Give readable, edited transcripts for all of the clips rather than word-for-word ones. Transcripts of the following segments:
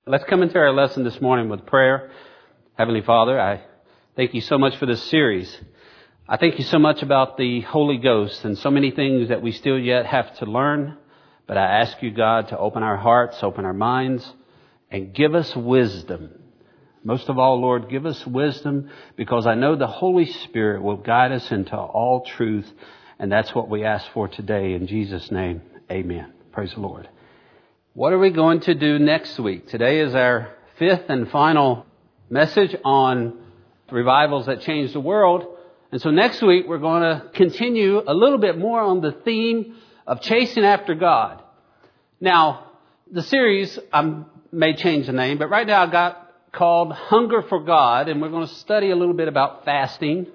Let's come into our lesson this morning with prayer. Heavenly Father, I thank you so much for this series. I thank you so much about the Holy Ghost and so many things that we still yet have to learn. But I ask you, God, to open our hearts, open our minds, and give us wisdom. Most of all, Lord, give us wisdom, because I know the Holy Spirit will guide us into all truth. And that's what we ask for today. In Jesus' name, amen. Praise the Lord. What are we going to do next week? Today is our fifth and final message on revivals that change the world. And so next week we're going to continue a little bit more on the theme of chasing after God. Now, the series, I may change the name, but right now I got called Hunger for God, and we're going to study a little bit about fasting.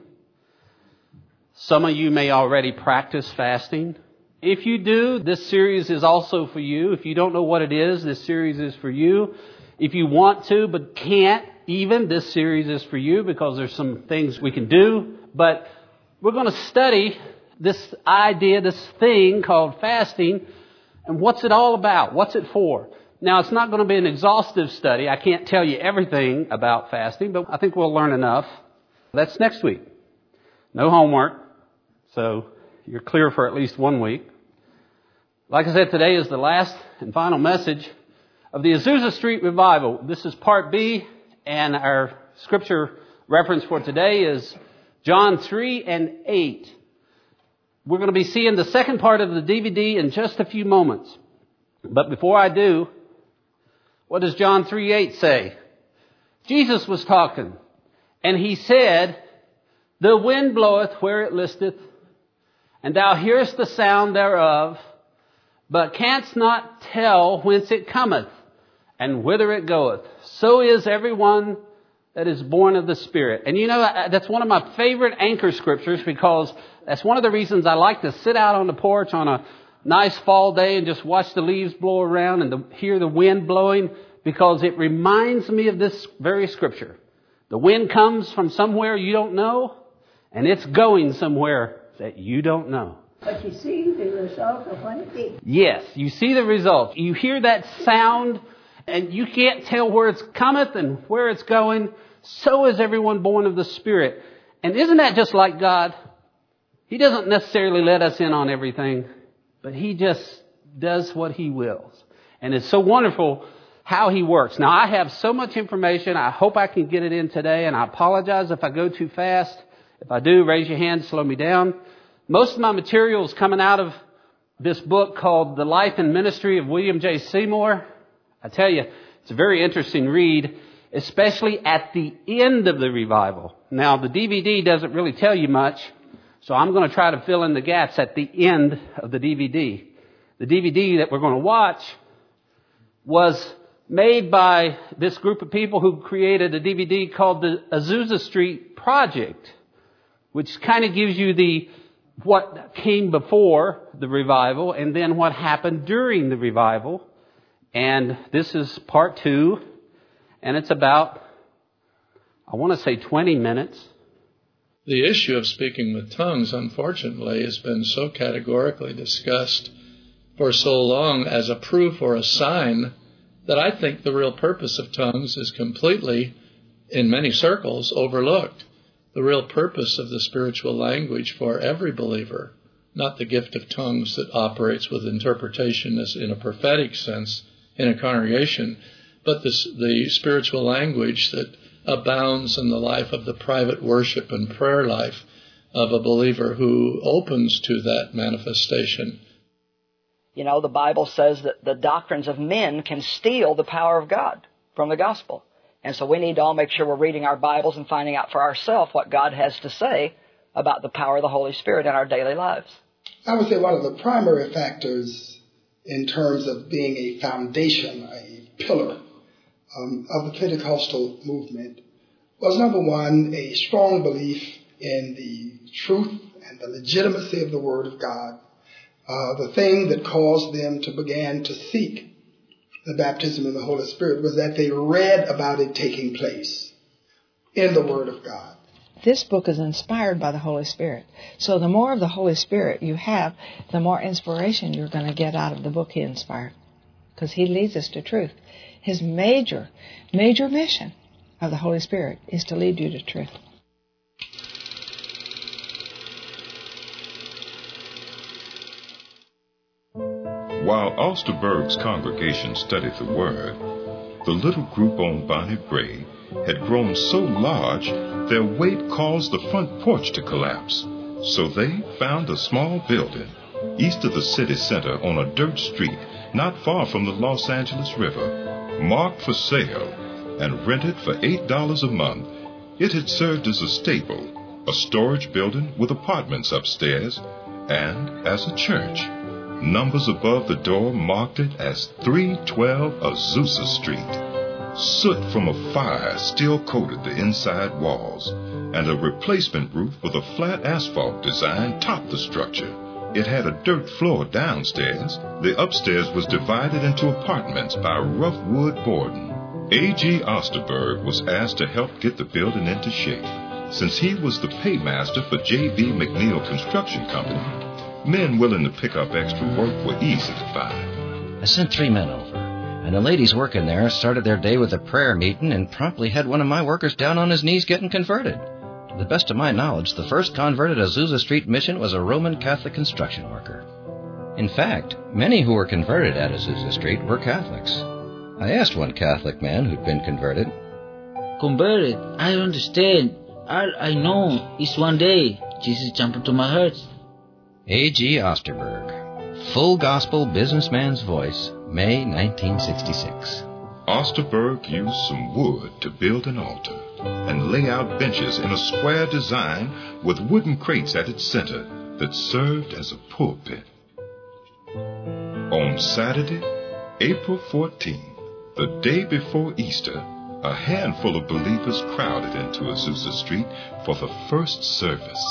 Some of you may already practice fasting. If you do, this series is also for you. If you don't know what it is, this series is for you. If you want to but can't even, this series is for you, because there's some things we can do. But we're going to study this idea, this thing called fasting, and what's it all about? What's it for? Now, it's not going to be an exhaustive study. I can't tell you everything about fasting, but I think we'll learn enough. That's next week. No homework, so you're clear for at least 1 week. Like I said, today is the last and final message of the Azusa Street Revival. This is part B, and our scripture reference for today is John 3 and 8. We're going to be seeing the second part of the DVD in just a few moments. But before I do, what does John 3:8 say? Jesus was talking, and he said, "The wind bloweth where it listeth, and thou hearest the sound thereof, but canst not tell whence it cometh, and whither it goeth. So is everyone that is born of the Spirit." And you know, that's one of my favorite anchor scriptures, because that's one of the reasons I like to sit out on the porch on a nice fall day and just watch the leaves blow around and hear the wind blowing, because it reminds me of this very scripture. The wind comes from somewhere you don't know, and it's going somewhere that you don't know. But you see the result of what it did. Yes, you see the result. You hear that sound, and you can't tell where it's cometh and where it's going. So is everyone born of the Spirit. And isn't that just like God? He doesn't necessarily let us in on everything, but He just does what He wills. And it's so wonderful how He works. Now, I have so much information. I hope I can get it in today, and I apologize if I go too fast. If I do, raise your hand, slow me down. Most of my material is coming out of this book called The Life and Ministry of William J. Seymour. I tell you, it's a very interesting read, especially at the end of the revival. Now, the DVD doesn't really tell you much, so I'm going to try to fill in the gaps at the end of the DVD. The DVD that we're going to watch was made by this group of people who created a DVD called the Azusa Street Project, which kind of gives you what came before the revival and then what happened during the revival. And this is part 2, and it's about, I want to say 20 minutes. The issue of speaking with tongues, unfortunately, has been so categorically discussed for so long as a proof or a sign that I think the real purpose of tongues is completely, in many circles, overlooked. The real purpose of the spiritual language for every believer, not the gift of tongues that operates with interpretation as in a prophetic sense in a congregation, but the spiritual language that abounds in the life of the private worship and prayer life of a believer who opens to that manifestation. You know, the Bible says that the doctrines of men can steal the power of God from the gospel. And so we need to all make sure we're reading our Bibles and finding out for ourselves what God has to say about the power of the Holy Spirit in our daily lives. I would say one of the primary factors in terms of being a foundation, a pillar of the Pentecostal movement was, number one, a strong belief in the truth and the legitimacy of the Word of God. The thing that caused them to begin to seek the baptism in the Holy Spirit was that they read about it taking place in the Word of God. This book is inspired by the Holy Spirit. So the more of the Holy Spirit you have, the more inspiration you're going to get out of the book He inspired. Because He leads us to truth. His major mission of the Holy Spirit is to lead you to truth. While Osterberg's congregation studied the Word, the little group on Bonnie Brae had grown so large their weight caused the front porch to collapse. So they found a small building east of the city center on a dirt street not far from the Los Angeles River, marked for sale and rented for $8 a month. It had served as a stable, a storage building with apartments upstairs, and as a church. Numbers above the door marked it as 312 Azusa Street. Soot from a fire still coated the inside walls, and a replacement roof with a flat asphalt design topped the structure. It had a dirt floor downstairs. The upstairs was divided into apartments by rough wood boarding. A.G. Osterberg was asked to help get the building into shape. Since he was the paymaster for J.B. McNeil Construction Company, men willing to pick up extra work were easy to find. I sent 3 men over, and the ladies working there started their day with a prayer meeting and promptly had one of my workers down on his knees getting converted. To the best of my knowledge, the first convert at Azusa Street Mission was a Roman Catholic construction worker. In fact, many who were converted at Azusa Street were Catholics. I asked one Catholic man who'd been converted. Converted? I understand. All I know is one day Jesus jumped into my heart. A.G. Osterberg, full gospel businessman's voice, May 1966. Osterberg used some wood to build an altar and lay out benches in a square design with wooden crates at its center that served as a pulpit. On Saturday, April 14th, the day before Easter, a handful of believers crowded into Azusa Street for the first service.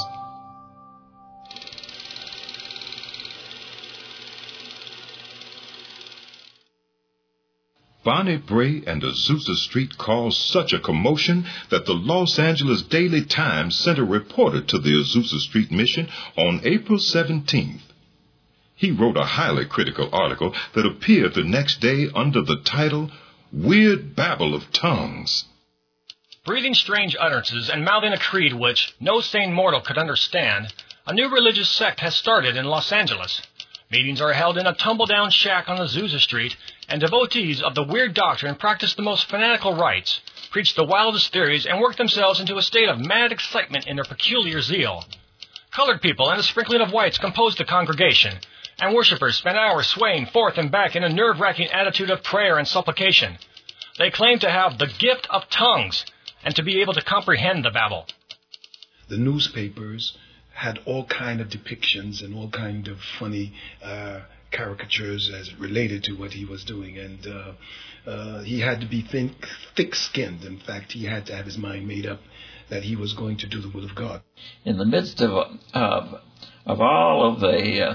Bonnie Brae and Azusa Street caused such a commotion that the Los Angeles Daily Times sent a reporter to the Azusa Street Mission on April 17th. He wrote a highly critical article that appeared the next day under the title, Weird Babble of Tongues. Breathing strange utterances and mouthing a creed which no sane mortal could understand, a new religious sect has started in Los Angeles. Meetings are held in a tumble-down shack on Azusa Street, and devotees of the weird doctrine practice the most fanatical rites, preach the wildest theories, and work themselves into a state of mad excitement in their peculiar zeal. Colored people and a sprinkling of whites compose the congregation, and worshippers spend hours swaying forth and back in a nerve-wracking attitude of prayer and supplication. They claim to have the gift of tongues, and to be able to comprehend the babble. The newspapers had all kind of depictions and all kind of funny caricatures as it related to what he was doing, and he had to be thick-skinned. In fact, he had to have his mind made up that he was going to do the will of God. In the midst of all of the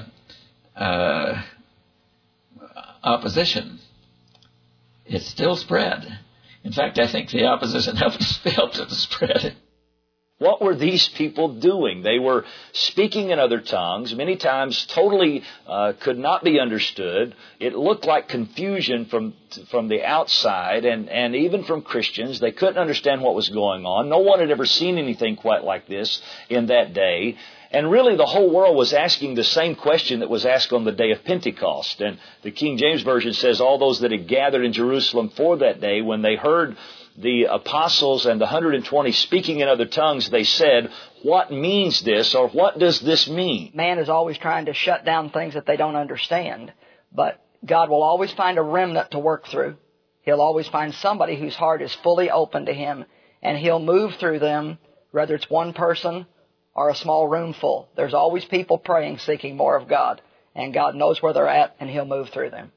opposition, it still spread. In fact, I think the opposition helped to spread it. What were these people doing? They were speaking in other tongues, many times totally could not be understood. It looked like confusion from the outside, and even from Christians. They couldn't understand what was going on. No one had ever seen anything quite like this in that day. And really the whole world was asking the same question that was asked on the day of Pentecost. And the King James Version says all those that had gathered in Jerusalem for that day, when they heard the apostles and the 120 speaking in other tongues, they said, "What means this?" or "What does this mean?" Man is always trying to shut down things that they don't understand. But God will always find a remnant to work through. He'll always find somebody whose heart is fully open to Him, and He'll move through them, whether it's one person or a small room full. There's always people praying, seeking more of God, and God knows where they're at, and He'll move through them.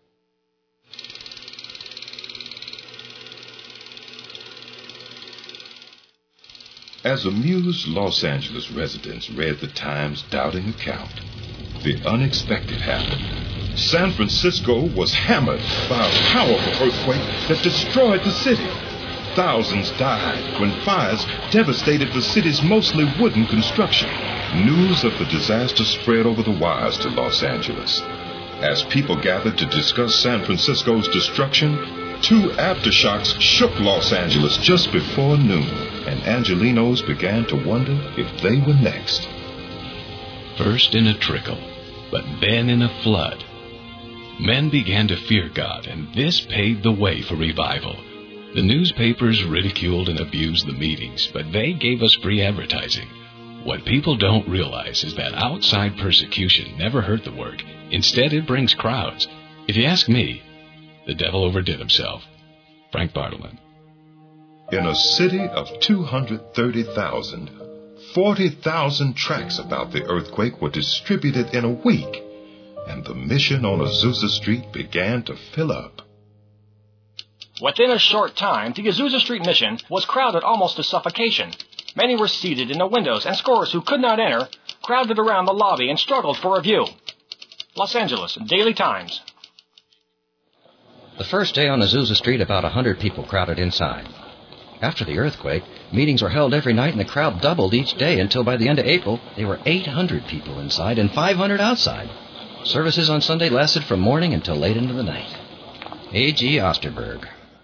As amused Los Angeles residents read the Times' doubting account, the unexpected happened. San Francisco was hammered by a powerful earthquake that destroyed the city. Thousands died when fires devastated the city's mostly wooden construction. News of the disaster spread over the wires to Los Angeles. As people gathered to discuss San Francisco's destruction, 2 aftershocks shook Los Angeles just before noon, and Angelinos began to wonder if they were next. First in a trickle, but then in a flood. Men began to fear God, and this paved the way for revival. The newspapers ridiculed and abused the meetings, but they gave us free advertising. What people don't realize is that outside persecution never hurt the work. Instead, it brings crowds. If you ask me, the devil overdid himself. Frank Bartleman. In a city of 230,000, 40,000 tracts about the earthquake were distributed in a week, and the mission on Azusa Street began to fill up. Within a short time, the Azusa Street Mission was crowded almost to suffocation. Many were seated in the windows, and scores who could not enter crowded around the lobby and struggled for a view. Los Angeles Daily Times. The first day on Azusa Street, about 100 people crowded inside. After the earthquake, meetings were held every night, and the crowd doubled each day until by the end of April, there were 800 people inside and 500 outside. Services on Sunday lasted from morning until late into the night. A.G. Osterberg.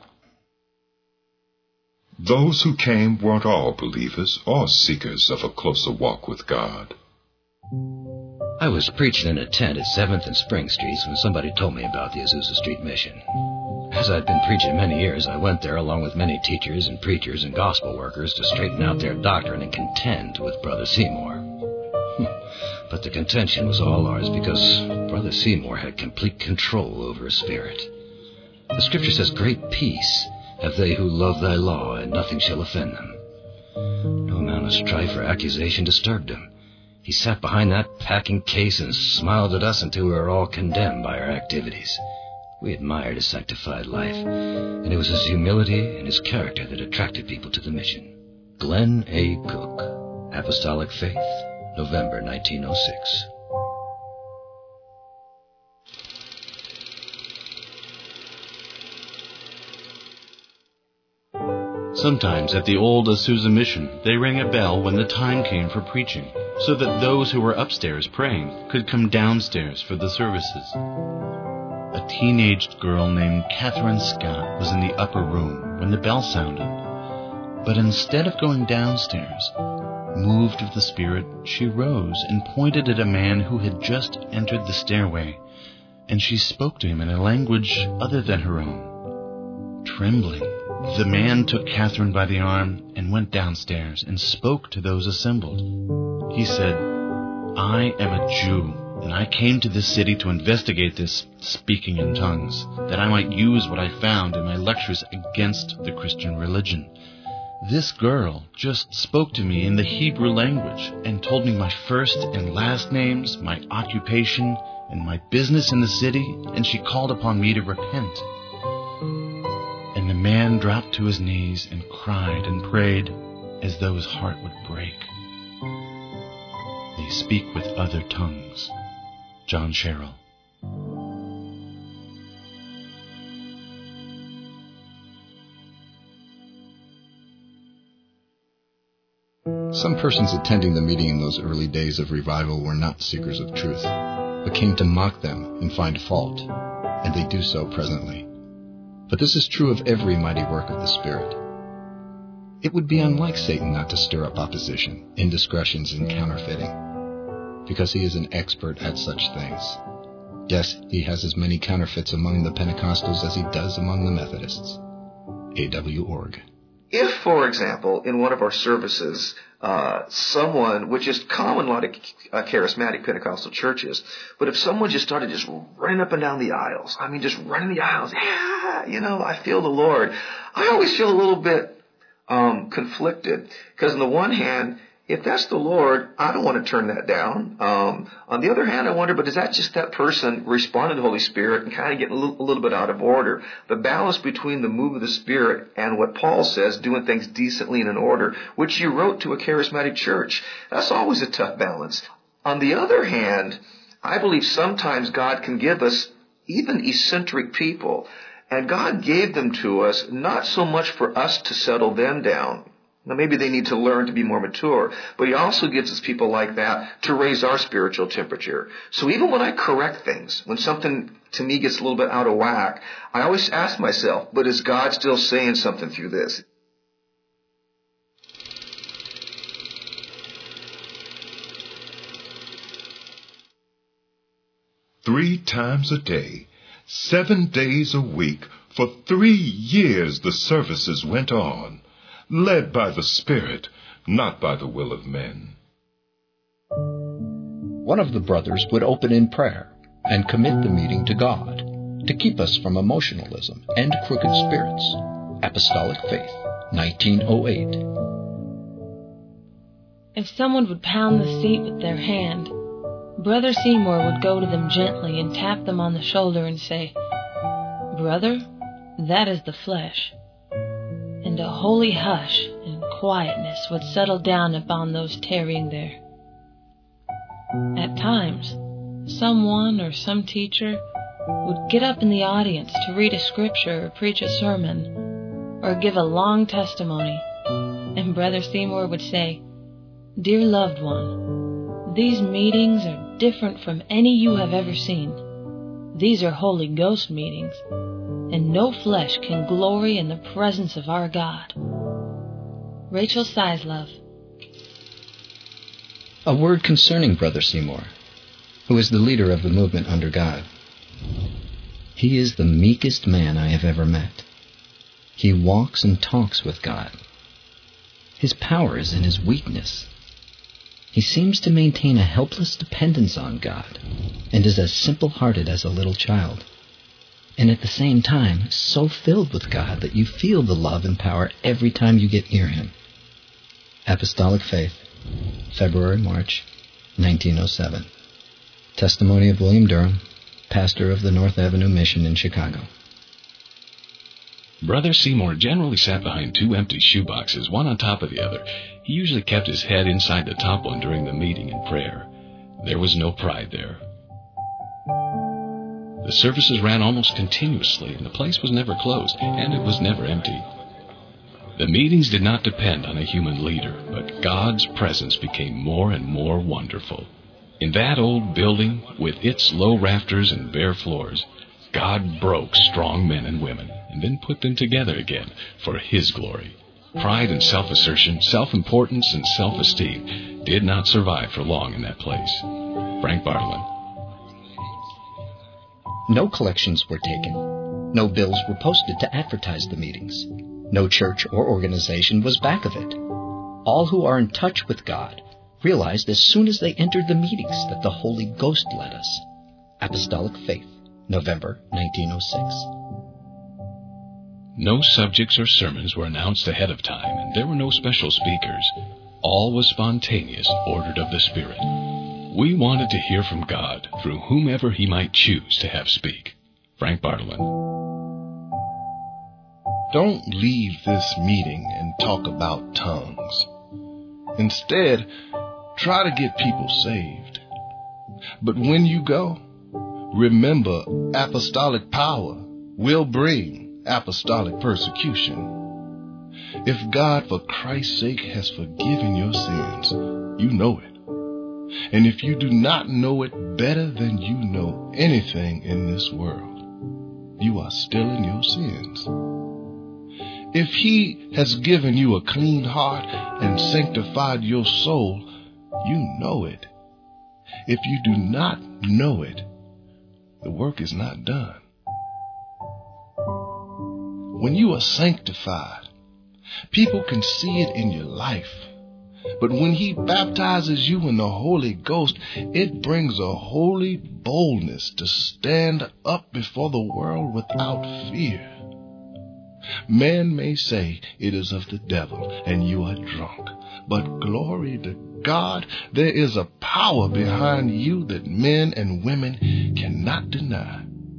Those who came weren't all believers or seekers of a closer walk with God. I was preaching in a tent at 7th and Spring Streets when somebody told me about the Azusa Street Mission. As I'd been preaching many years, I went there along with many teachers and preachers and gospel workers to straighten out their doctrine and contend with Brother Seymour. But the contention was all ours because Brother Seymour had complete control over his spirit. The Scripture says, "Great peace have they who love thy law, and nothing shall offend them." No amount of strife or accusation disturbed him. He sat behind that packing case and smiled at us until we were all condemned by our activities. We admired his sanctified life, and it was his humility and his character that attracted people to the mission. Glenn A. Cook, Apostolic Faith, November 1906. Sometimes at the old Azusa Mission, they rang a bell when the time came for preaching, so that those who were upstairs praying could come downstairs for the services. A teenaged girl named Catherine Scott was in the upper room when the bell sounded. But instead of going downstairs, moved of the Spirit, she rose and pointed at a man who had just entered the stairway, and she spoke to him in a language other than her own. Trembling, the man took Catherine by the arm and went downstairs and spoke to those assembled. He said, "I am a Jew, and I came to this city to investigate this speaking in tongues, that I might use what I found in my lectures against the Christian religion. This girl just spoke to me in the Hebrew language and told me my first and last names, my occupation, and my business in the city, and she called upon me to repent." And the man dropped to his knees and cried and prayed as though his heart would break. They speak with other tongues. John Sherrill. Some persons attending the meeting in those early days of revival were not seekers of truth, but came to mock them and find fault, and they do so presently. But this is true of every mighty work of the Spirit. It would be unlike Satan not to stir up opposition, indiscretions, and counterfeiting, because he is an expert at such things. Yes, he has as many counterfeits among the Pentecostals as he does among the Methodists. A.W. Org. If, for example, in one of our services, someone, which is common in a lot of charismatic Pentecostal churches, but if someone just started just running up and down the aisles, just running the aisles, I feel the Lord, I always feel a little bit conflicted, because on the one hand, if that's the Lord, I don't want to turn that down. On the other hand, I wonder, but is that just that person responding to the Holy Spirit and kind of getting a little bit out of order? The balance between the move of the Spirit and what Paul says, doing things decently and in order, which you wrote to a charismatic church, that's always a tough balance. On the other hand, I believe sometimes God can give us even eccentric people, and God gave them to us not so much for us to settle them down, Now, maybe they need to learn to be more mature, but he also gives us people like that to raise our spiritual temperature. So even when I correct things, when something to me gets a little bit out of whack, I always ask myself, but is God still saying something through this? Three times a day, 7 days a week, for 3 years the services went on, led by the Spirit, not by the will of men. One of the brothers would open in prayer and commit the meeting to God to keep us from emotionalism and crooked spirits. Apostolic Faith, 1908. If someone would pound the seat with their hand, Brother Seymour would go to them gently and tap them on the shoulder and say, "Brother, that is the flesh." And a holy hush and quietness would settle down upon those tarrying there. At times, someone or some teacher would get up in the audience to read a scripture or preach a sermon or give a long testimony, and Brother Seymour would say, "Dear loved one, these meetings are different from any you have ever seen. These are Holy Ghost meetings, and no flesh can glory in the presence of our God." Rachel Sislove. A word concerning Brother Seymour, who is the leader of the movement under God. He is the meekest man I have ever met. He walks and talks with God. His power is in his weakness. He seems to maintain a helpless dependence on God and is as simple-hearted as a little child, and at the same time so filled with God that you feel the love and power every time you get near him. Apostolic Faith, February, March, 1907. Testimony of William Durham, pastor of the North Avenue Mission in Chicago. Brother Seymour generally sat behind 2 empty shoeboxes, one on top of the other. He usually kept his head inside the top one during the meeting and prayer. There was no pride there. The services ran almost continuously, and the place was never closed, and it was never empty. The meetings did not depend on a human leader, but God's presence became more and more wonderful. In that old building, with its low rafters and bare floors, God broke strong men and women and then put them together again for His glory. Pride and self-assertion, self-importance and self-esteem did not survive for long in that place. Frank Bartlett. No collections were taken. No bills were posted to advertise the meetings. No church or organization was back of it. All who are in touch with God realized as soon as they entered the meetings that the Holy Ghost led us. Apostolic Faith, November 1906. No subjects or sermons were announced ahead of time, and there were no special speakers. All was spontaneous, ordered of the Spirit. We wanted to hear from God through whomever He might choose to have speak. Frank Bartlett. Don't leave this meeting and talk about tongues. Instead, try to get people saved. But when you go, remember apostolic power will bring apostolic persecution. If God, for Christ's sake, has forgiven your sins, you know it. And if you do not know it better than you know anything in this world, you are still in your sins. If He has given you a clean heart and sanctified your soul, you know it. If you do not know it, the work is not done. When you are sanctified, people can see it in your life. But when He baptizes you in the Holy Ghost, it brings a holy boldness to stand up before the world without fear. Man may say it is of the devil and you are drunk, but glory to God, there is a power behind you that men and women cannot deny.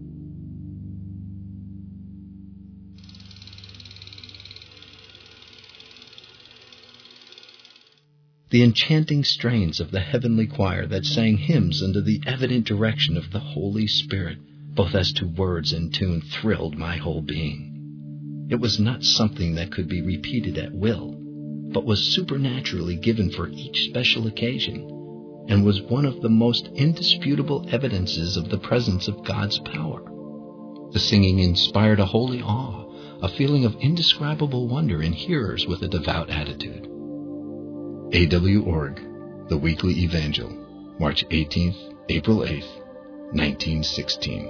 The enchanting strains of the heavenly choir that sang hymns under the evident direction of the Holy Spirit, both as to words and tune, thrilled my whole being. It was not something that could be repeated at will, but was supernaturally given for each special occasion, and was one of the most indisputable evidences of the presence of God's power. The singing inspired a holy awe, a feeling of indescribable wonder in hearers with a devout attitude. A.W. Org, The Weekly Evangel, March 18th, April 8th, 1916.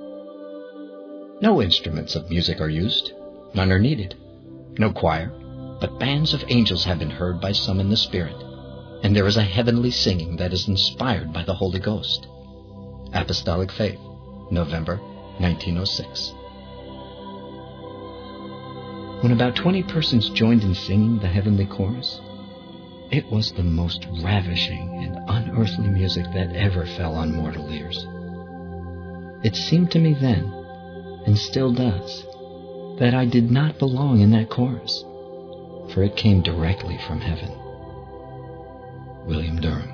No instruments of music are used. None are needed. No choir, but bands of angels have been heard by some in the Spirit, and there is a heavenly singing that is inspired by the Holy Ghost. Apostolic Faith, November 1906. When about 20 persons joined in singing the heavenly chorus, it was the most ravishing and unearthly music that ever fell on mortal ears. It seemed to me then, and still does, that I did not belong in that chorus, for it came directly from heaven. William Durham.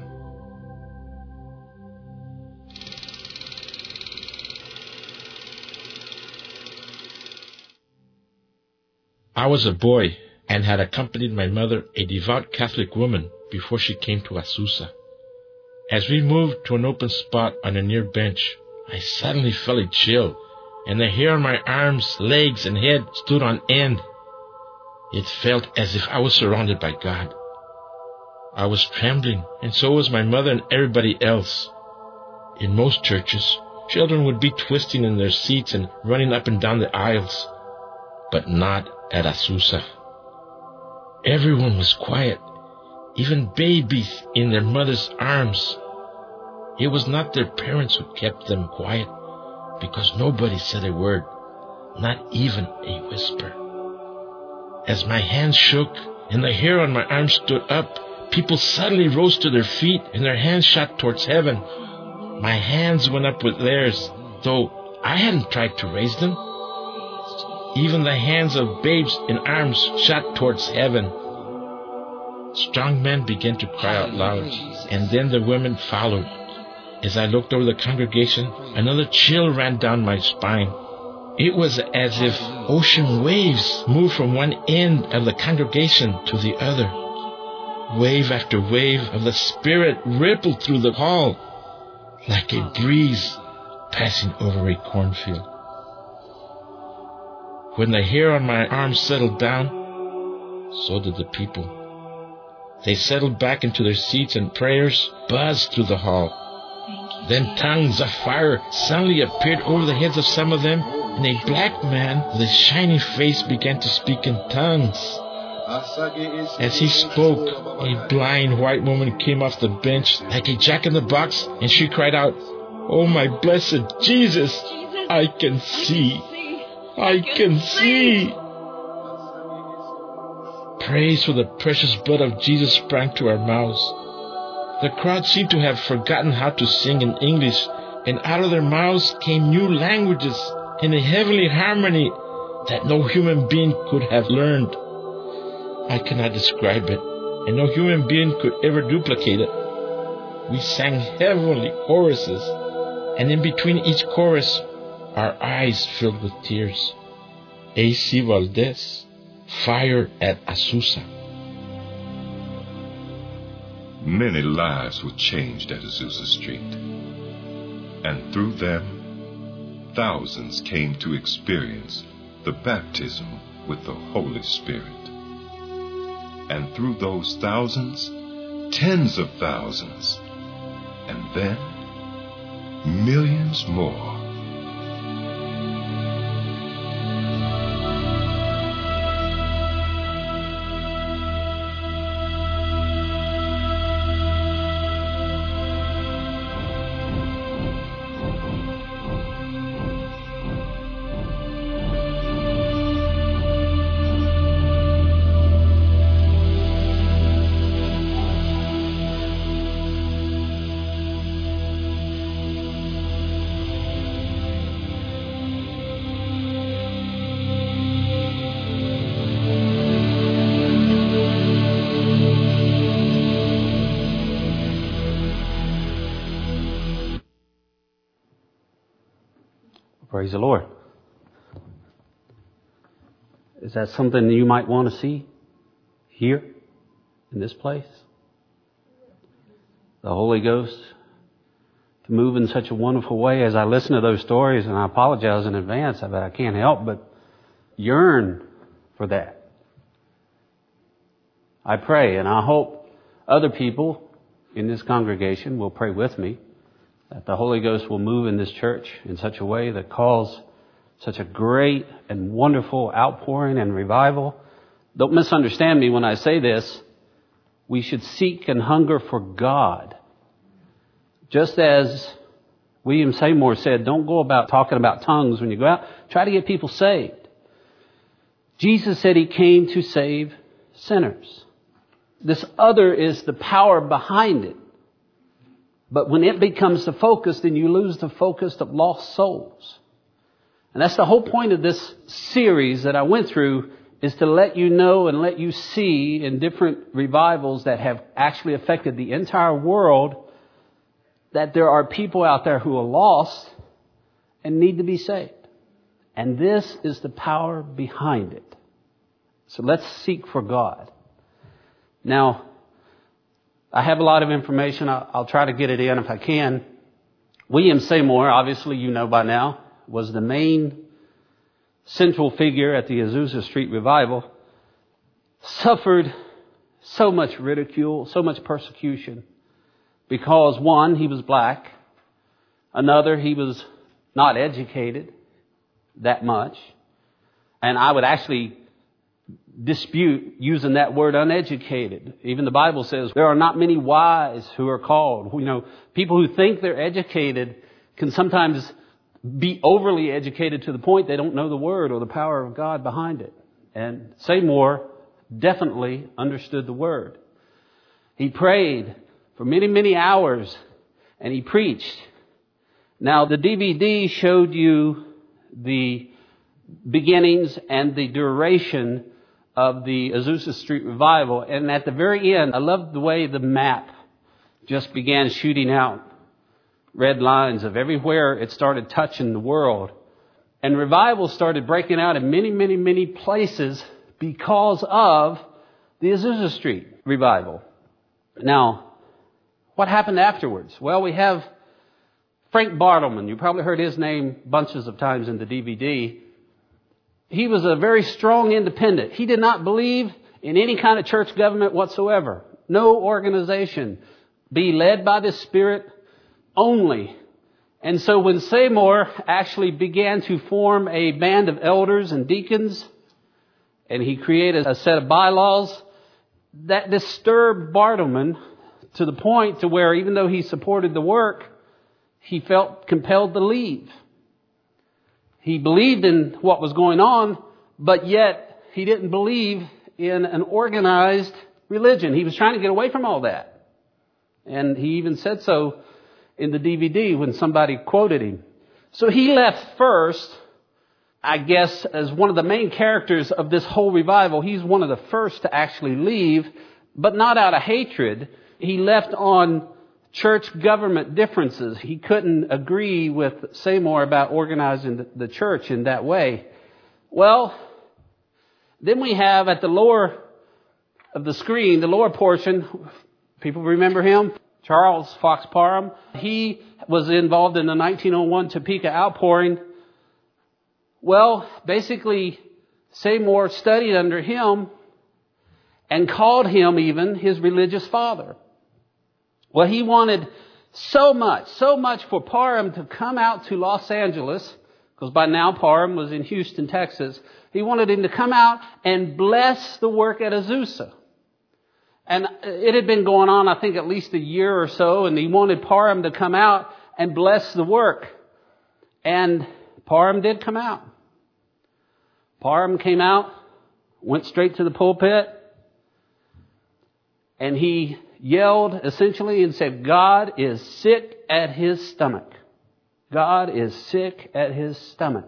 I was a boy and had accompanied my mother, a devout Catholic woman, before she came to Azusa. As we moved to an open spot on a near bench, I suddenly felt a chill, and the hair on my arms, legs, and head stood on end. It felt as if I was surrounded by God. I was trembling, and so was my mother and everybody else. In most churches, children would be twisting in their seats and running up and down the aisles, but not at Azusa. Everyone was quiet, even babies in their mother's arms. It was not their parents who kept them quiet, because nobody said a word, not even a whisper. As my hands shook and the hair on my arms stood up, people suddenly rose to their feet and their hands shot towards heaven. My hands went up with theirs, though I hadn't tried to raise them. Even the hands of babes in arms shot towards heaven. Strong men began to cry out loud, and then the women followed. As I looked over the congregation, another chill ran down my spine. It was as if ocean waves moved from one end of the congregation to the other. Wave after wave of the Spirit rippled through the hall, like a breeze passing over a cornfield. When the hair on my arms settled down, so did the people. They settled back into their seats and prayers buzzed through the hall. Then tongues of fire suddenly appeared over the heads of some of them, and a black man with a shining face began to speak in tongues. As he spoke, a blind white woman came off the bench like a jack-in-the-box, and she cried out, "Oh, my blessed Jesus, I can see. I can see." Praise for the precious blood of Jesus sprang to our mouths. The crowd seemed to have forgotten how to sing in English, and out of their mouths came new languages in a heavenly harmony that no human being could have learned. I cannot describe it, and no human being could ever duplicate it. We sang heavenly choruses, and in between each chorus, our eyes filled with tears. A.C. Valdez, Fire at Azusa. Many lives were changed at Azusa Street, and through them, thousands came to experience the baptism with the Holy Spirit. And through those thousands, tens of thousands, and then millions more. Praise the Lord. Is that something you might want to see? Hear? in this place? The Holy Ghost to move in such a wonderful way. As I listen to those stories, and I apologize in advance, but I can't help but yearn for that. I pray, and I hope other people in this congregation will pray with me, that the Holy Ghost will move in this church in such a way that calls such a great and wonderful outpouring and revival. Don't misunderstand me when I say this. We should seek and hunger for God. Just as William Seymour said, don't go about talking about tongues when you go out. Try to get people saved. Jesus said He came to save sinners. This other is the power behind it. But when it becomes the focus, then you lose the focus of lost souls. And that's the whole point of this series that I went through, is to let you know and let you see in different revivals that have actually affected the entire world that there are people out there who are lost and need to be saved. And this is the power behind it. So let's seek for God. Now, I have a lot of information. I'll try to get it in if I can. William Seymour, obviously you know by now, was the main central figure at the Azusa Street revival. Suffered so much ridicule, so much persecution. Because one, he was black. Another, he was not educated that much. And I would actually dispute using that word uneducated. Even the Bible says there are not many wise who are called. You know, people who think they're educated can sometimes be overly educated to the point they don't know the word or the power of God behind it. And Seymour definitely understood the word. He prayed for many, many hours, and he preached. Now, the DVD showed you the beginnings and the duration of the Azusa Street revival. And at the very end, I loved the way the map just began shooting out red lines of everywhere it started touching the world. And revival started breaking out in many, many, many places because of the Azusa Street revival. Now, what happened afterwards? Well, we have Frank Bartleman. You probably heard his name bunches of times in the DVD. He was a very strong independent. He did not believe in any kind of church government whatsoever. No organization. Be led by the Spirit only. And so when Seymour actually began to form a band of elders and deacons, and he created a set of bylaws, that disturbed Bartleman to the point to where even though he supported the work, he felt compelled to leave. He believed in what was going on, but yet he didn't believe in an organized religion. He was trying to get away from all that. And he even said so in the DVD when somebody quoted him. So he left first, I guess, as one of the main characters of this whole revival. He's one of the first to actually leave, but not out of hatred. He left on church government differences. He couldn't agree with Seymour about organizing the church in that way. Well, then we have at the lower of the screen, the lower portion, people remember him? Charles Fox Parham. He was involved in the 1901 Topeka outpouring. Well, basically, Seymour studied under him and called him even his religious father. Well, he wanted so much for Parham to come out to Los Angeles, because by now Parham was in Houston, Texas. He wanted him to come out and bless the work at Azusa. And it had been going on, I think, at least a year or so, and he wanted Parham to come out and bless the work. And Parham did come out. Parham came out, went straight to the pulpit, and he yelled essentially and said, God is sick at his stomach. God is sick at his stomach.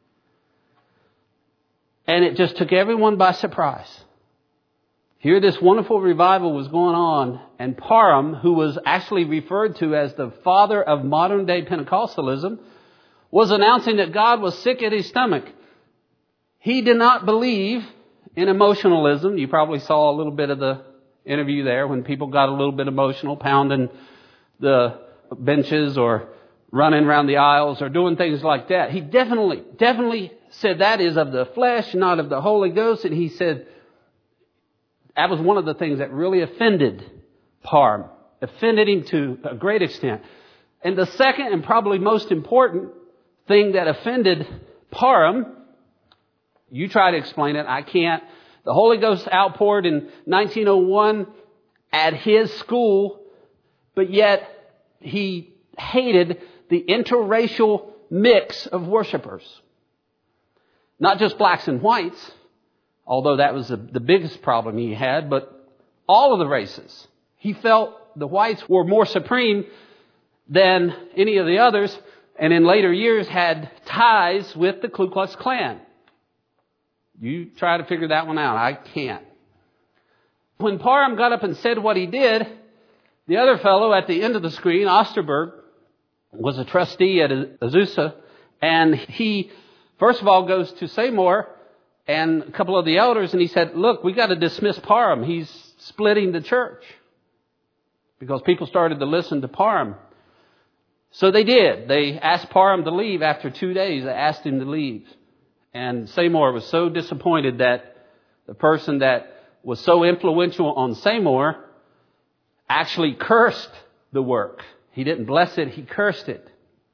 And it just took everyone by surprise. Here this wonderful revival was going on, and Parham, who was actually referred to as the father of modern day Pentecostalism, was announcing that God was sick at his stomach. He did not believe in emotionalism. You probably saw a little bit of the interview there when people got a little bit emotional, pounding the benches or running around the aisles or doing things like that. He definitely said that is of the flesh, not of the Holy Ghost. And he said that was one of the things that really offended Parham, offended him to a great extent. And the second and probably most important thing that offended Parham, you try to explain it, I can't. The Holy Ghost outpoured in 1901 at his school, but yet he hated the interracial mix of worshipers. Not just blacks and whites, although that was the biggest problem he had, but all of the races. He felt the whites were more supreme than any of the others, and in later years had ties with the Ku Klux Klan. You try to figure that one out. I can't. When Parham got up and said what he did, the other fellow at the end of the screen, Osterberg, was a trustee at Azusa, and he, first of all, goes to Seymour and a couple of the elders, and he said, look, we got to dismiss Parham. He's splitting the church. Because people started to listen to Parham. So they did. They asked Parham to leave after 2 days. They asked him to leave. And Seymour was so disappointed that the person that was so influential on Seymour actually cursed the work. He didn't bless it, he cursed it.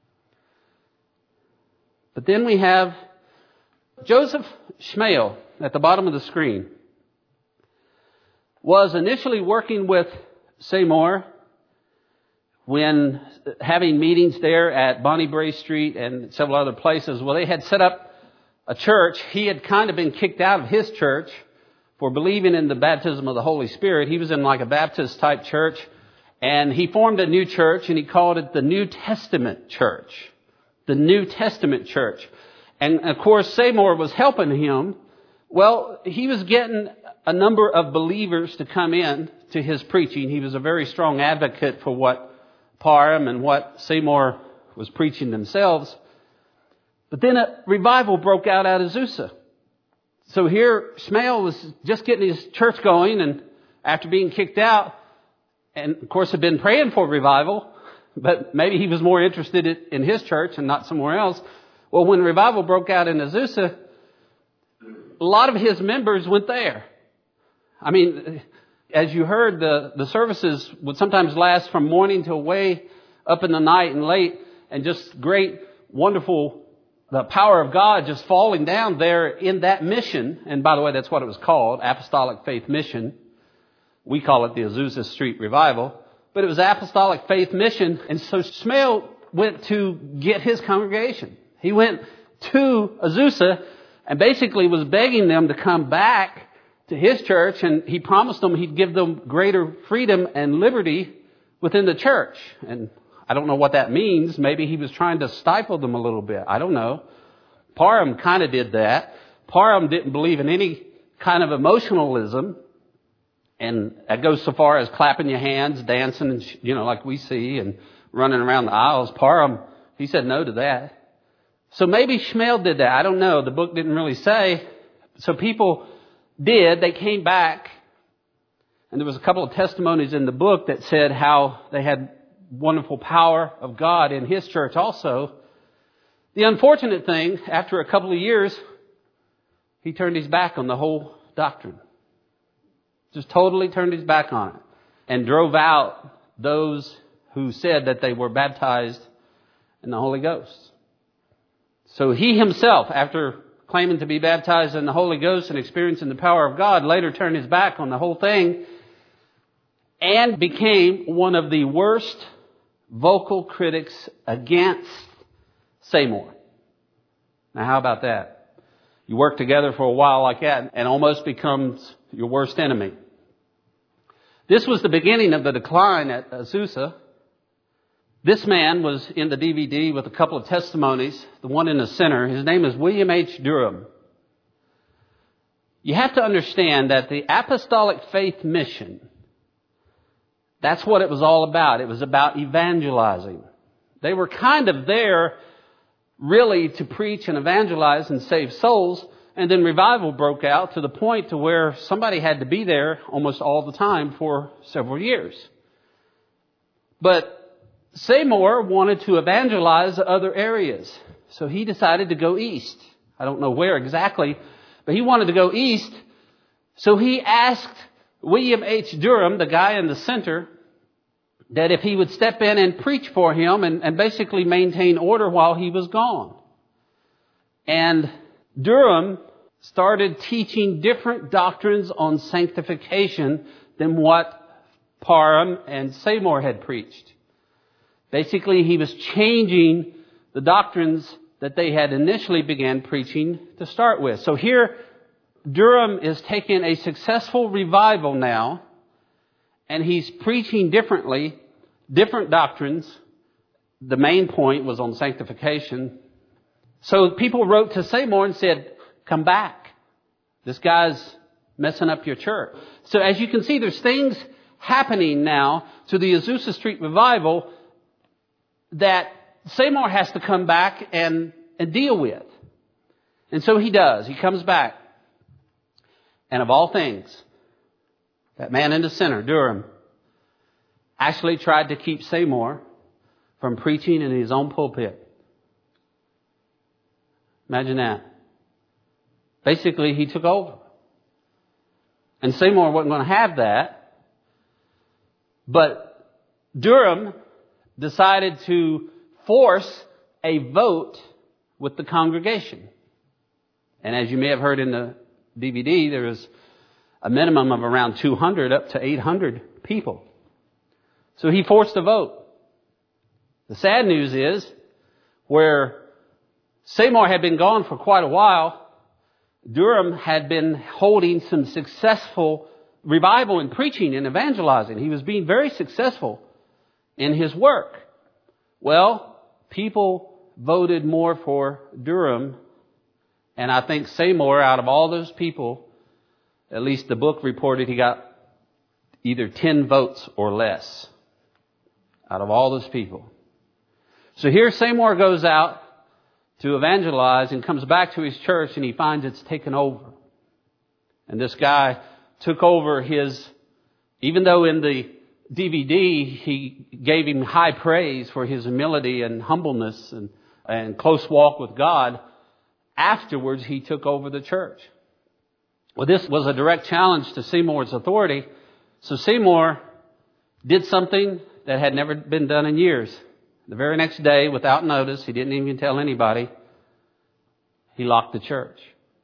But then we have Joseph Schmale at the bottom of the screen. Was initially working with Seymour when having meetings there at Bonnie Bray Street and several other places. Well, they had set up a church. He had kind of been kicked out of his church for believing in the baptism of the Holy Spirit. He was in like a Baptist type church, and he formed a new church, and he called it the New Testament Church. The New Testament Church. And of course, Seymour was helping him. Well, he was getting a number of believers to come in to his preaching. He was a very strong advocate for what Parham and what Seymour was preaching themselves. But then a revival broke out of Azusa. So here Schmale was just getting his church going, and after being kicked out, and of course had been praying for revival, but maybe he was more interested in his church and not somewhere else. Well, when revival broke out in Azusa, a lot of his members went there. I mean, as you heard, the services would sometimes last from morning till way up in the night and late, and just great, wonderful, the power of God just falling down there in that mission. And by the way, that's what it was called, Apostolic Faith Mission. We call it the Azusa Street Revival. But it was Apostolic Faith Mission. And so Schmale went to get his congregation. He went to Azusa and basically was begging them to come back to his church, and he promised them he'd give them greater freedom and liberty within the church. And I don't know what that means. Maybe he was trying to stifle them a little bit. I don't know. Parham kind of did that. Parham didn't believe in any kind of emotionalism, and that goes so far as clapping your hands, dancing, and like we see, and running around the aisles. Parham, he said no to that. So maybe Schmale did that. I don't know. The book didn't really say. So people did. They came back, and there was a couple of testimonies in the book that said how they had wonderful power of God in his church also. The unfortunate thing, after a couple of years, he turned his back on the whole doctrine. Just totally turned his back on it and drove out those who said that they were baptized in the Holy Ghost. So he himself, after claiming to be baptized in the Holy Ghost and experiencing the power of God, later turned his back on the whole thing and became one of the worst vocal critics against Seymour. Now, how about that? You work together for a while like that and almost becomes your worst enemy. This was the beginning of the decline at Azusa. This man was in the DVD with a couple of testimonies, the one in the center. His name is William H. Durham. You have to understand that the Apostolic Faith Mission, that's what it was all about. It was about evangelizing. They were kind of there really to preach and evangelize and save souls, And then revival broke out to the point to where somebody had to be there almost all the time for several years. But Seymour wanted to evangelize other areas. So he decided to go east. I don't know where exactly, but he wanted to go east. So he asked William H. Durham, the guy in the center, that if he would step in and preach for him and basically maintain order while he was gone. And Durham started teaching different doctrines on sanctification than what Parham and Seymour had preached. Basically, he was changing the doctrines that they had initially began preaching to start with. So here, Durham is taking a successful revival now, and he's preaching differently, different doctrines. The main point was on sanctification. So people wrote to Seymour and said, come back. This guy's messing up your church. So as you can see, there's things happening now to the Azusa Street revival that Seymour has to come back and deal with. And so he does. He comes back. And of all things, that man in the center, Durham, actually tried to keep Seymour from preaching in his own pulpit. Imagine that. Basically, he took over. And Seymour wasn't going to have that. But Durham decided to force a vote with the congregation. And as you may have heard in the DVD, there was a minimum of around 200 up to 800 people. So he forced a vote. The sad news is, where Seymour had been gone for quite a while, Durham had been holding some successful revival and preaching and evangelizing. He was being very successful in his work. Well, people voted more for Durham, and I think Seymour, out of all those people, at least the book reported he got either 10 votes or less out of all those people. So here Seymour goes out to evangelize and comes back to his church, and he finds it's taken over. And this guy took over his, even though in the DVD he gave him high praise for his humility and humbleness and close walk with God, afterwards he took over the church. Well, this was a direct challenge to Seymour's authority. So Seymour did something that had never been done in years. The very next day, without notice, he didn't even tell anybody, he locked the church.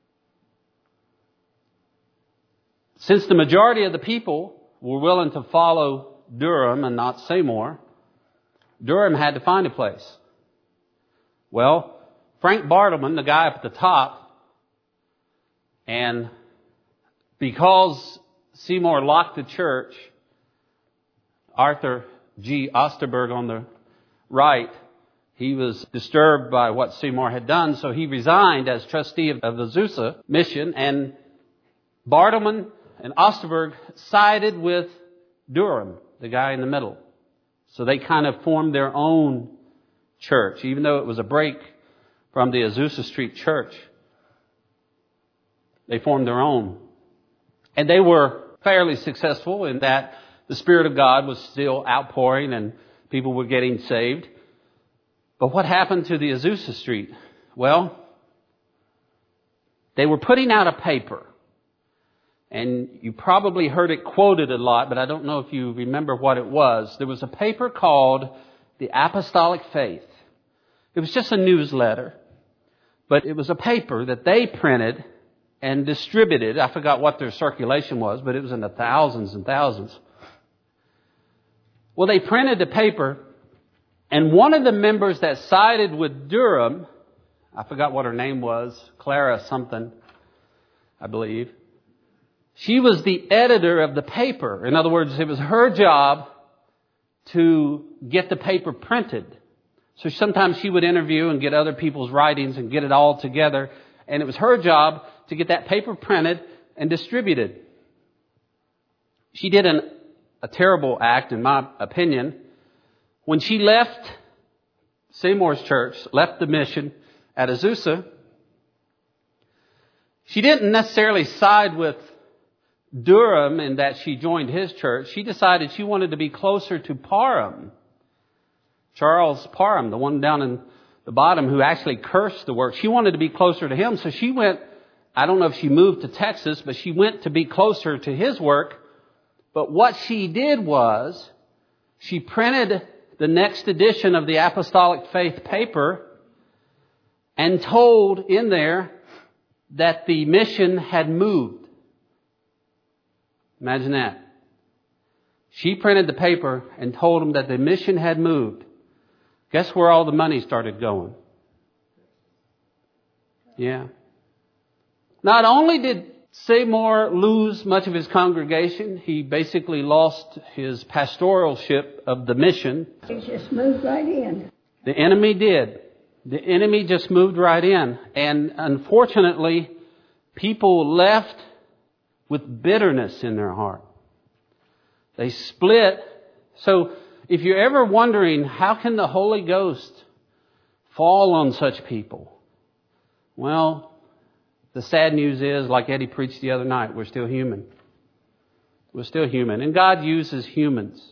Since the majority of the people were willing to follow Durham and not Seymour, Durham had to find a place. Well, Frank Bartleman, the guy up at the top, and because Seymour locked the church, Arthur G. Osterberg on the right, he was disturbed by what Seymour had done, so he resigned as trustee of the Azusa mission, and Bartleman and Osterberg sided with Durham, the guy in the middle. So they kind of formed their own church, even though it was a break from the Azusa Street church. They formed their own. And they were fairly successful in that the Spirit of God was still outpouring and people were getting saved. But what happened to the Azusa Street? Well, they were putting out a paper. And you probably heard it quoted a lot, but I don't know if you remember what it was. There was a paper called The Apostolic Faith. It was just a newsletter, but it was a paper that they printed and distributed. I forgot what their circulation was, but it was in the thousands and thousands. Well, they printed the paper, and one of the members that sided with Durham, I forgot what her name was, Clara something, I believe. She was the editor of the paper. In other words, it was her job to get the paper printed. So sometimes she would interview and get other people's writings and get it all together. And it was her job to get that paper printed and distributed. She did a terrible act, in my opinion. When she left Seymour's church, left the mission at Azusa, She didn't necessarily side with Durham in that she joined his church. She decided she wanted to be closer to Parham. Charles Parham, the one down in the bottom who actually cursed the work. She wanted to be closer to him, so she went, I don't know if she moved to Texas, but she went to be closer to his work. But what she did was, she printed the next edition of the Apostolic Faith paper and told in there that the mission had moved. Imagine that. She printed the paper and told them that the mission had moved. Guess where all the money started going? Yeah. Not only did Seymour lose much of his congregation, he basically lost his pastoralship of the mission. He just moved right in. The enemy did. The enemy just moved right in. And unfortunately, people left with bitterness in their heart. They split. So if you're ever wondering, how can the Holy Ghost fall on such people? Well, the sad news is, like Eddie preached the other night, we're still human. We're still human. And God uses humans.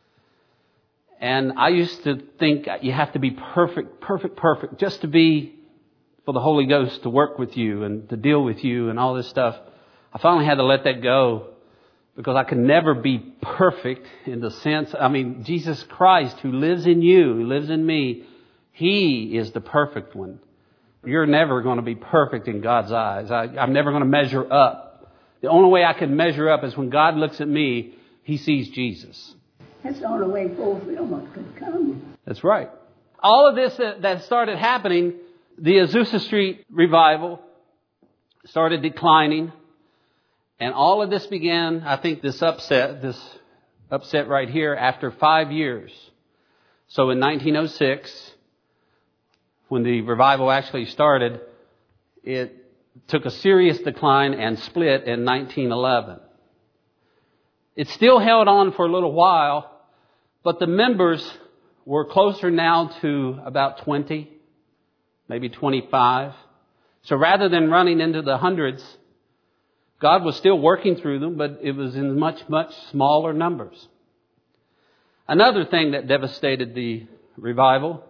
And I used to think you have to be perfect, just to be for the Holy Ghost to work with you and to deal with you and all this stuff. I finally had to let that go because I could never be perfect in the sense, Jesus Christ who lives in you, who lives in me, He is the perfect one. You're never going to be perfect in God's eyes. I'm never going to measure up. The only way I can measure up is when God looks at me, He sees Jesus. That's the only way fulfillment could come. That's right. All of this that started happening, the Azusa Street revival started declining. And all of this began, I think, this upset right here after 5 years. So in 1906, when the revival actually started, it took a serious decline and split in 1911. It still held on for a little while, but the members were closer now to about 20, maybe 25. So rather than running into the hundreds, God was still working through them, but it was in much, much smaller numbers. Another thing that devastated the revival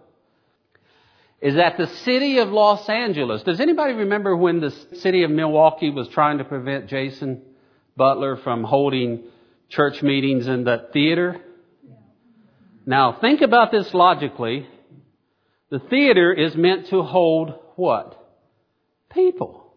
is that the city of Los Angeles, does anybody remember when the city of Milwaukee was trying to prevent Jason Butler from holding church meetings in the theater? Now, think about this logically. The theater is meant to hold what? People.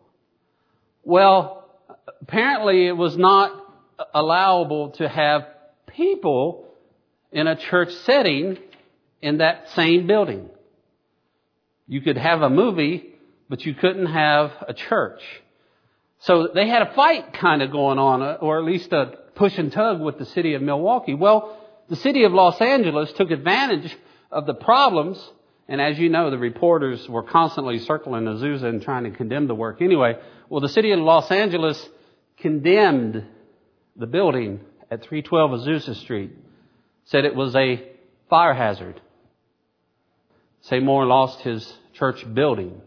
Well, apparently it was not allowable to have people in a church setting in that same building. You could have a movie, but you couldn't have a church. So they had a fight kind of going on, or at least a push and tug with the city of Milwaukee. Well, the city of Los Angeles took advantage of the problems, and as you know, the reporters were constantly circling Azusa and trying to condemn the work anyway. Well, the city of Los Angeles condemned the building at 312 Azusa Street, said it was a fire hazard. Seymour lost his church building.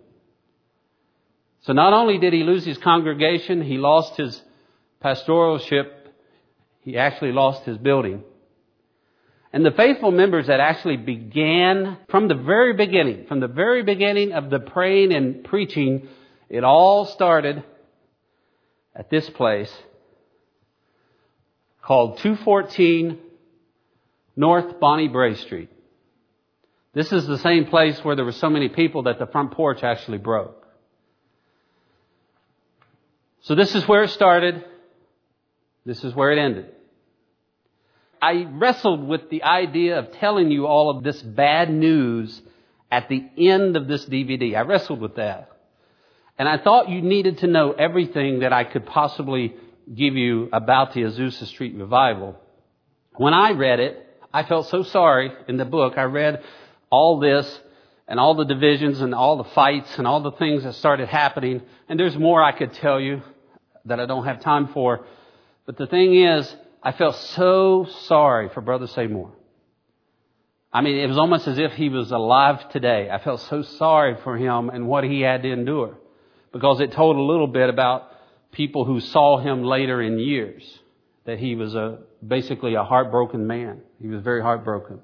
So not only did he lose his congregation, he lost his pastoralship, he actually lost his building. And the faithful members that actually began from the very beginning of the praying and preaching, it all started at this place called 214 North Bonnie Bray Street. This is the same place where there were so many people that the front porch actually broke. So this is where it started. This is where it ended. I wrestled with the idea of telling you all of this bad news at the end of this DVD. I wrestled with that. And I thought you needed to know everything that I could possibly give you about the Azusa Street revival. When I read it, I felt so sorry in the book. I read all this and all the divisions and all the fights and all the things that started happening. And there's more I could tell you that I don't have time for. But the thing is, I felt so sorry for Brother Seymour. I mean, it was almost as if he was alive today. I felt so sorry for him and what he had to endure. because it told a little bit about people who saw him later in years, that he was basically a heartbroken man. He was very heartbroken.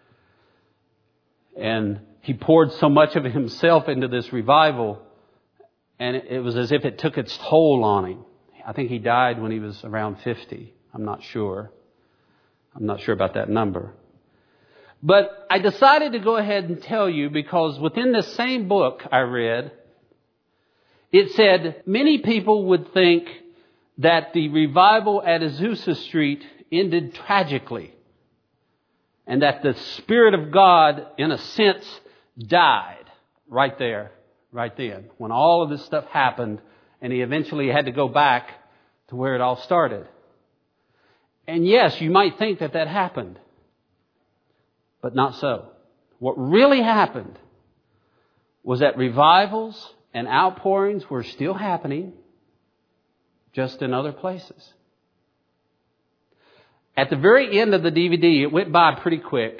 And he poured so much of himself into this revival, and it was as if it took its toll on him. I think he died when he was around 50. I'm not sure. I'm not sure about that number. But I decided to go ahead and tell you, because within this same book I read, it said many people would think that the revival at Azusa Street ended tragically, and that the Spirit of God, in a sense, died right there, right then, when all of this stuff happened, and he eventually had to go back to where it all started. And yes, you might think that that happened, but not so. What really happened was that revivals and outpourings were still happening, just in other places. At the very end of the DVD, it went by pretty quick,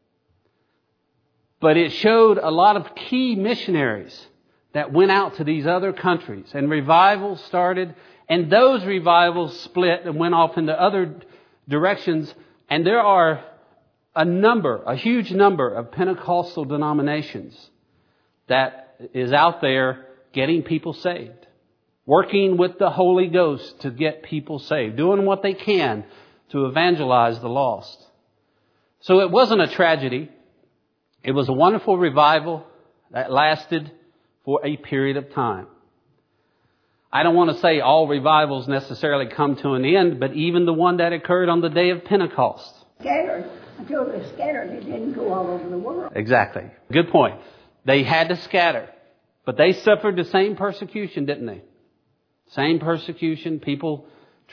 but it showed a lot of key missionaries that went out to these other countries, and revivals started, and those revivals split and went off into other directions. And there are a huge number of Pentecostal denominations that is out there getting people saved, working with the Holy Ghost to get people saved, doing what they can to evangelize the lost. So it wasn't a tragedy. It was a wonderful revival that lasted for a period of time. I don't want to say all revivals necessarily come to an end, but even the one that occurred on the day of Pentecost. Scattered. Until they scattered, they didn't go all over the world. Exactly. Good point. They had to scatter. But they suffered the same persecution, didn't they? Same persecution. People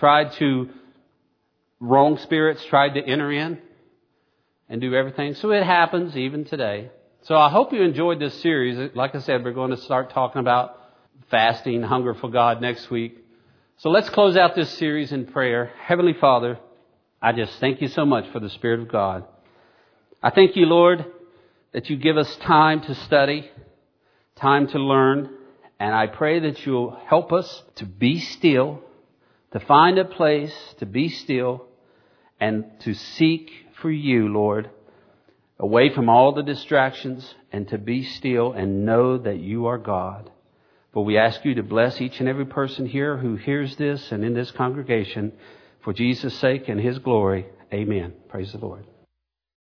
wrong spirits tried to enter in and do everything. So it happens even today. So I hope you enjoyed this series. Like I said, we're going to start talking about fasting, hunger for God next week. So let's close out this series in prayer. Heavenly Father, I just thank you so much for the Spirit of God. I thank you, Lord, that you give us time to study, time to learn, and I pray that you'll help us to be still, to find a place to be still, and to seek for you, Lord, away from all the distractions, and to be still and know that you are God. For we ask you to bless each and every person here who hears this and in this congregation, for Jesus' sake and his glory. Amen. Praise the Lord.